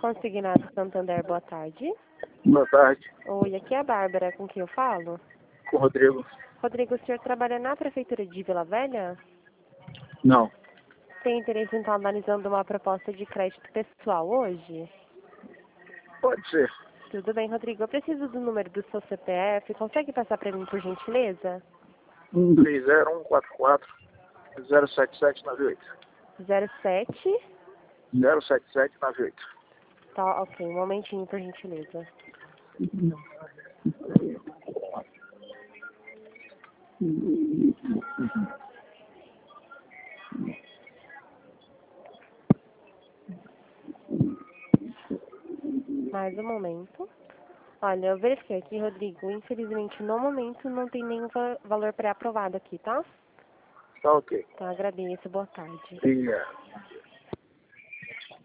Consignado Santander, boa tarde. Boa tarde, Oi, aqui é a Bárbara, com quem eu falo? com o Rodrigo. Rodrigo, o senhor trabalha na Prefeitura de Vila Velha? Não, Tem interesse em estar analisando uma proposta de crédito pessoal hoje? pode ser. Tudo bem, Rodrigo. Eu preciso do número do seu CPF. Consegue passar para mim, por gentileza? 3044 07798. 07? 07798. Tá, ok. Um momentinho, por gentileza. Mais um momento. Olha, eu verifiquei aqui, Rodrigo. Infelizmente, no momento, não tem nenhum valor pré-aprovado aqui, tá? Tá ok. Tá, agradeço. Boa tarde. Obrigado.